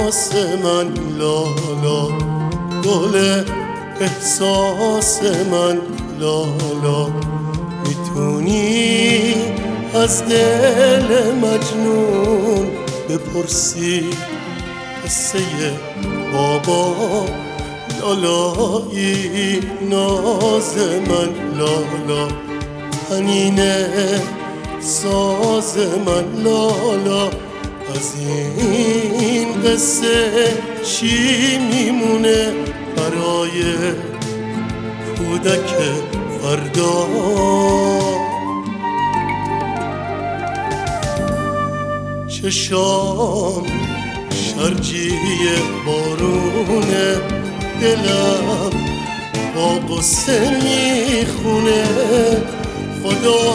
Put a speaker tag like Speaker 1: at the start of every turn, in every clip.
Speaker 1: احساس من لالا، گل احساس من لالا. میتونی از دل مجنون بپرسی قصه بابا، لالایی ناز من لالا، تنینه ساز من لالا. از این قصه چی میمونه برای کودک فردا؟ چشام شرجی بارونه، دلم با قصه میخونه. خدا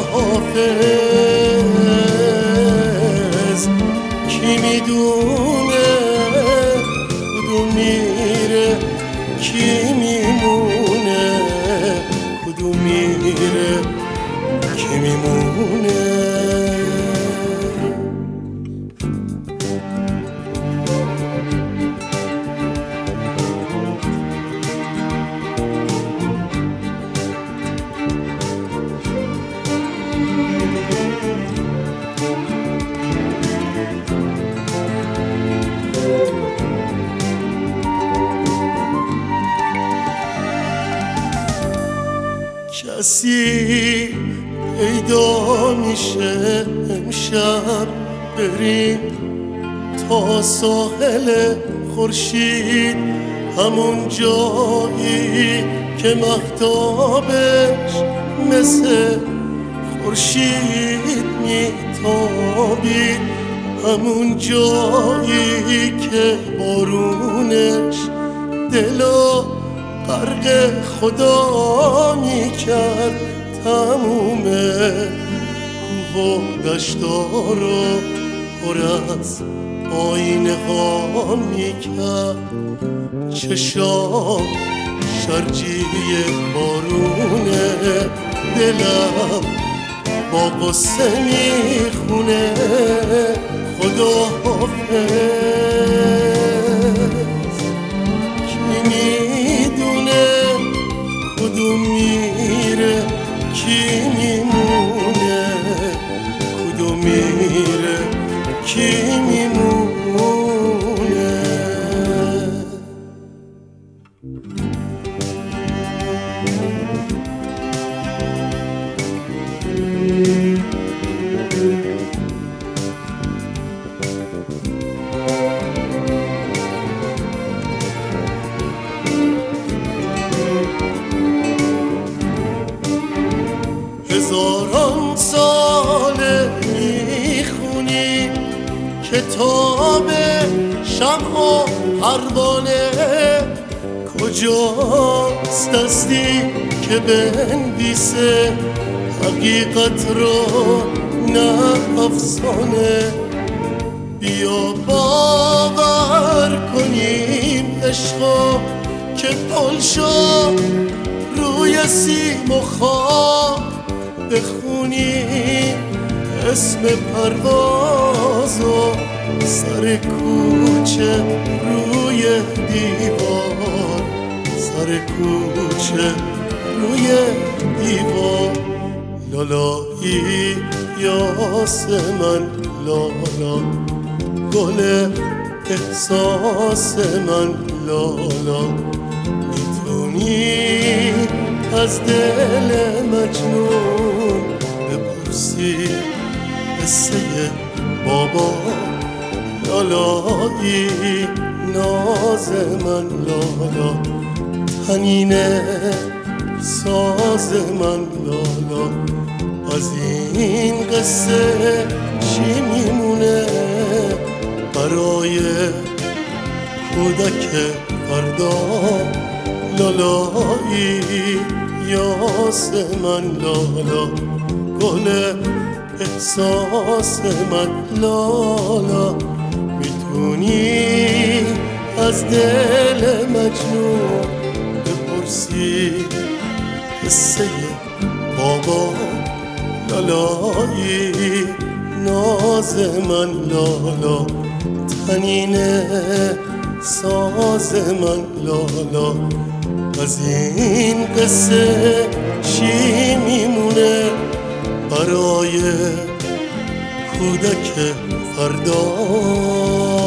Speaker 1: حافظ، کی میدونه کدوم میره کی میمونه، کدوم میره کی میمونه. کسی پیدا میشه امشب، بریم تا ساحل خورشید، همون جایی که مهتابش مثل خورشید میتابید، همون جایی که بارونش دلو غرق خدا میکرد، تموم کوه و دشتا رو پر از آینه ها میکرد. چشام شرجی بارونه، دلم با قصه میخونه. خدا حافظ، کی میدونه کدوم میره کی میمونه، کدوم میره کی میمونه. هزاران ساله میخونی کتاب شمع و پروانه، کجاست دستی که بنویسه حقیقت رو نه افسانه؟ بیا باور کنیم عشقا که پل شد روی سیم و خاک، بخونیم اسم پرواز و سر کوچه روی دیوار، سر کوچه روی دیوار. لالایی یاس من لالا، گل احساس من لالا. میتونی از دل مجنون بپرسی قصه بابا، لالایی ناز من لالا، تنینه ساز من لالا. از این قصه چی میمونه برای کودک فردا؟ لالایی یاس من لالا، گل احساس من لالا. میتونی از دل مجنون بپرسی قصه بابا، لالایی ناز من لالا، تنینه ساز من لالا. از این قصه چی میمونه برای کودک فردا؟